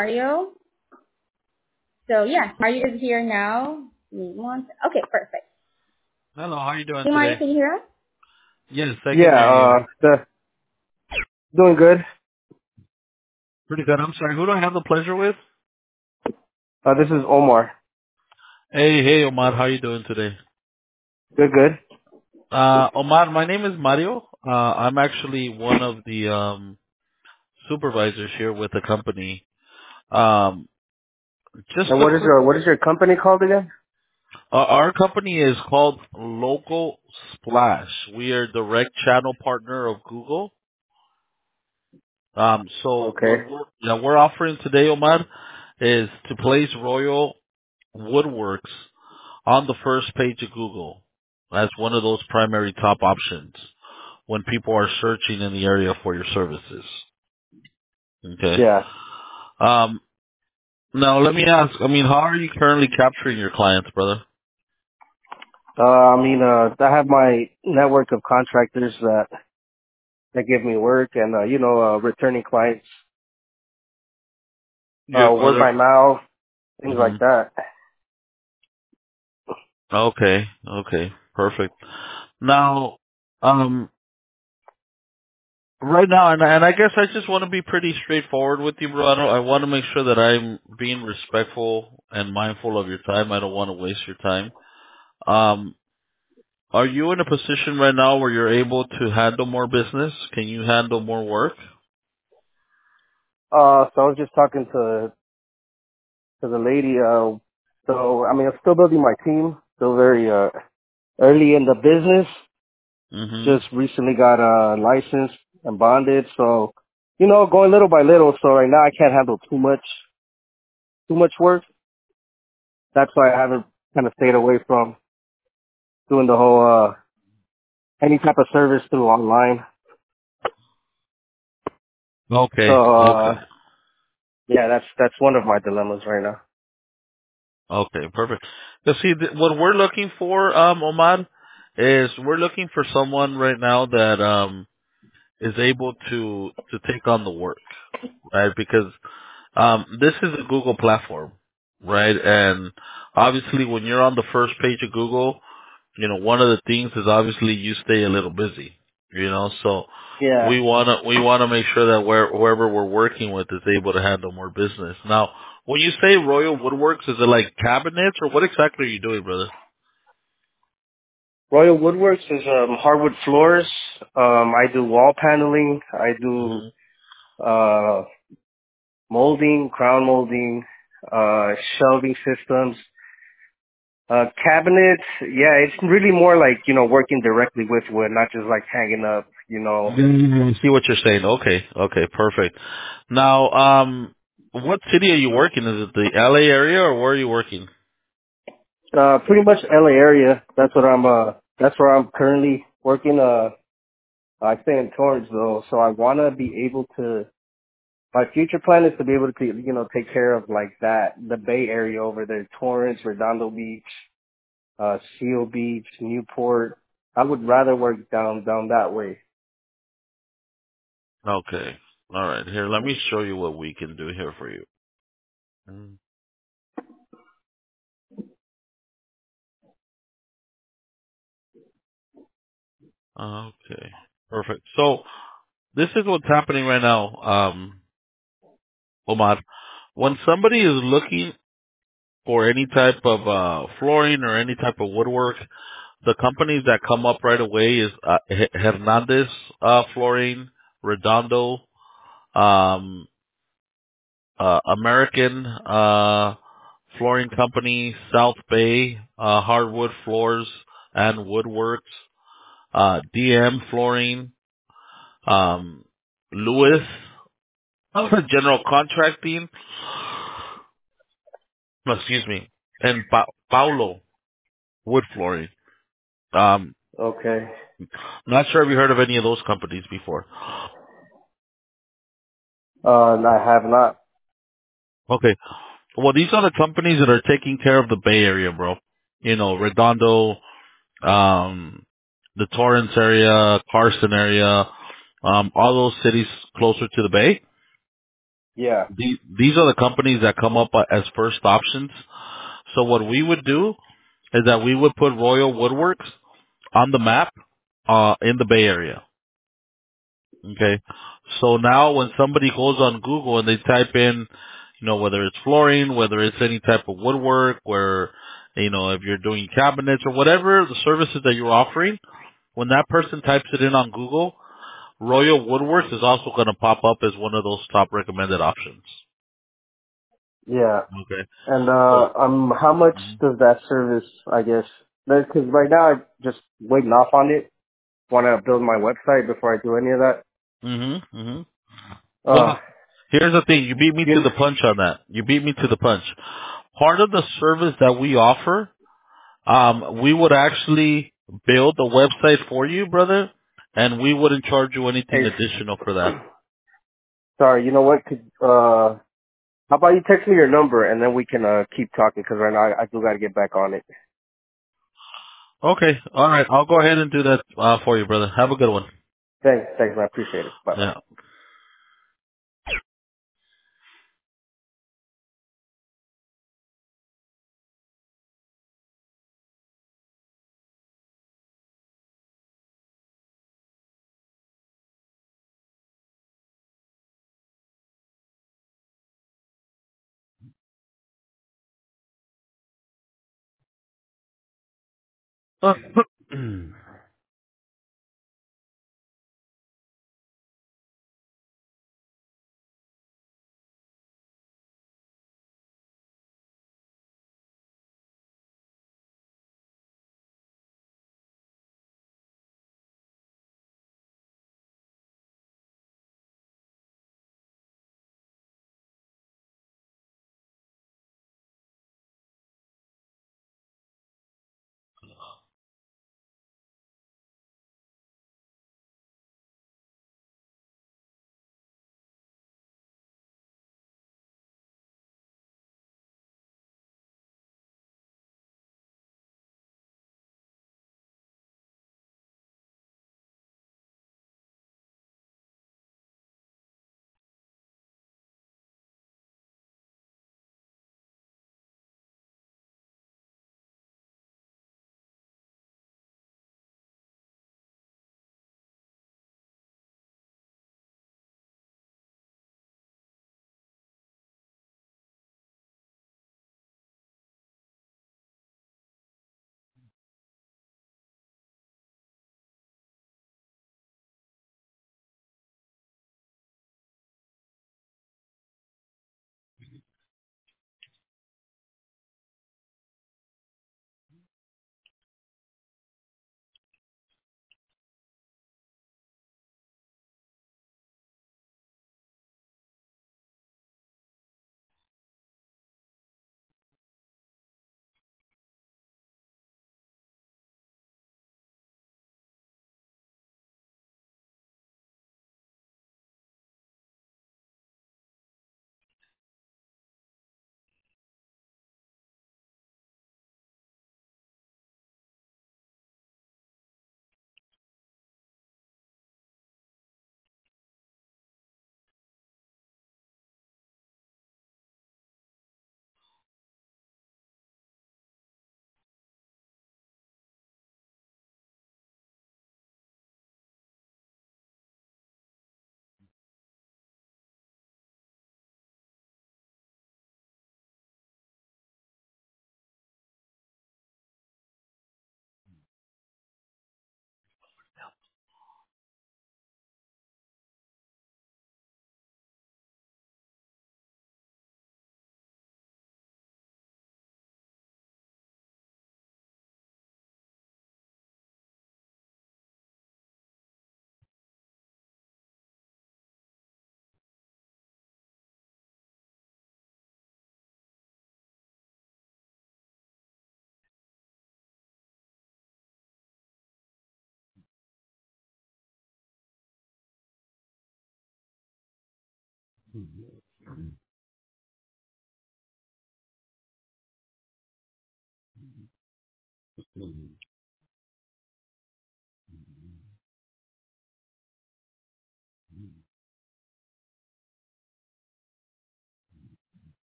Mario. So yeah, Mario is here now. Okay, perfect. Hello, how are you doing Hey Mario, today? can you hear us? Yes, I can Yeah, hear you. doing good. Pretty good. I'm sorry, who do I have the pleasure with? This is Omar. Hey, Omar, how are you doing today? Good, good. Omar, my name is Mario. I'm actually one of the supervisors here with the company. Um, just And a what is quick, your company called again? our company is called Local Splash. We are direct channel partner of Google. So Okay. we're offering today, Omar, is to place Royal Woodworks on the first page of Google as one of those primary top options when people are searching in the area for your services. Okay. Yeah. Um, Now let me ask, how are you currently capturing your clients, brother? I have my network of contractors that give me work and returning clients, Are word by there? mouth, things Hmm. like that. Okay. Perfect. Now, um, right now, and I guess I just want to be pretty straightforward with you, bro. I want to make sure that I'm being respectful and mindful of your time. I don't want to waste your time. Um, Are you in a position right now where you're able to handle more business? Can you handle more work? So I was just talking to the lady. I'm still building my team. Still very early in the business. Hmm. Just recently got licensed and bonded. So going little by little. So right now I can't handle too much work. That's why I haven't kind of stayed away from doing the whole any type of service through online. So Okay. yeah, that's one of my dilemmas right now. Okay, perfect. So see, what we're looking for, Omar, is we're looking for someone right now that is able to take on the work, right? Because this is a Google platform, right? And obviously, when you're on the first page of Google, one of the things is obviously you stay a little busy, so Yeah. we wanna make sure that whoever we're working with is able to handle more business. Now, when you say Royal Woodworks, is it like cabinets or what exactly are you doing, brother? Royal Woodworks is hardwood floors. I do wall paneling. I do Hmm. uh molding, crown molding, shelving systems. Cabinets, yeah, it's really more like, working directly with wood, not just like hanging up. I see what you're saying. Okay, perfect. Now, what city are you working? Is it the LA area or where are you working? Pretty much LA area. That's where I'm currently working. I stay in Torrance though, so I wanna be able to, my future plan is to be able to, take care of like that, the Bay Area over there, Torrance, Redondo Beach, Seal Beach, Newport. I would rather work down that way. Okay. All right. Here, let me show you what we can do here for you. Mm. Okay. Perfect. So this is what's happening right now, Omar. When somebody is looking for any type of flooring or any type of woodwork, the companies that come up right away is Hernandez Flooring, Redondo, um, American Flooring Company, South Bay Hardwood Floors and Woodworks, DM Flooring, Lewis General Contracting, excuse me, and Paulo Wood Flooring. Um, Okay. Not sure if you heard of any of those companies before. I have not. Okay. Well, these are the companies that are taking care of the Bay Area, bro. Redondo, um, the Torrance area, Carson area, all those cities closer to the Bay. Yeah. These are the companies that come up as first options. So what we would do is that we would put Royal Woodworks on the map in the Bay Area. Okay. So now when somebody goes on Google and they type in, whether it's flooring, whether it's any type of woodwork, where, if you're doing cabinets or whatever the services that you're offering, when that person types it in on Google, Royal Woodworks is also going to pop up as one of those top recommended options. Yeah. Okay. And So, how much does that service? I guess because right now I'm just waiting off on it. Want to build my website before I do any of that. Uh, well, here's the thing. You beat me to you, the punch on that. You beat me to the punch. Part of the service that we offer, we would actually build the website for you, brother, and we wouldn't charge you anything hey, additional for that. sorry. You know what? How about you text me your number and then we can keep talking because right now I do got to get back on it. Okay. All right. I'll go ahead and do that for you, brother. Have a good one. Thanks, man. I appreciate it. Bye bye. Yeah.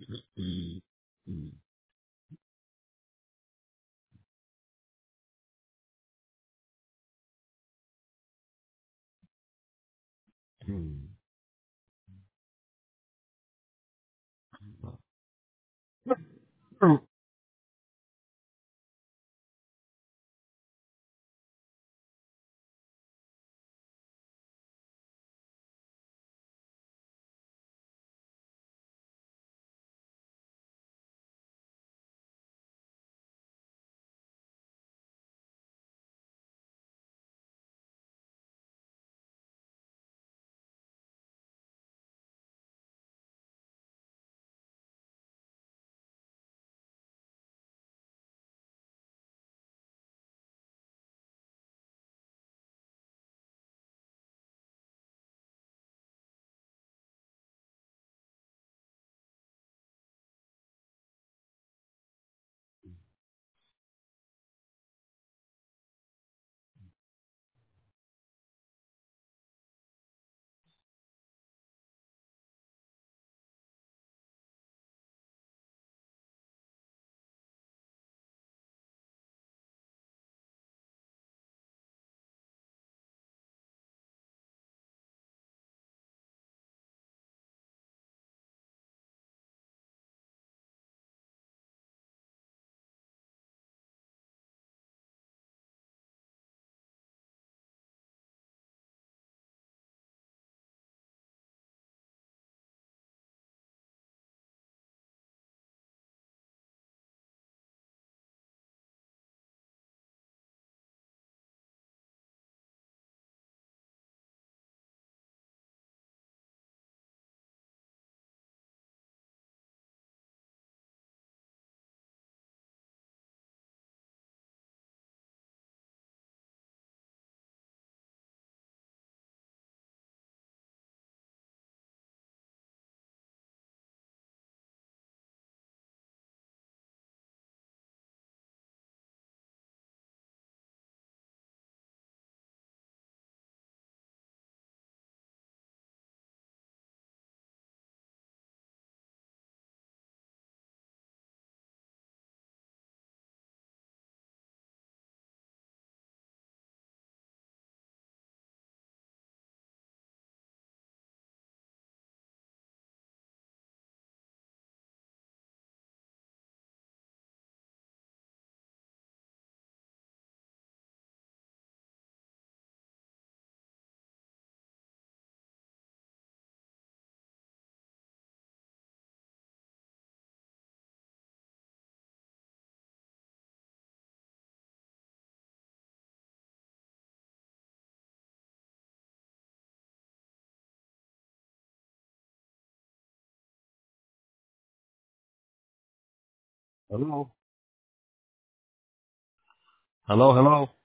Hello. Hello. Hello.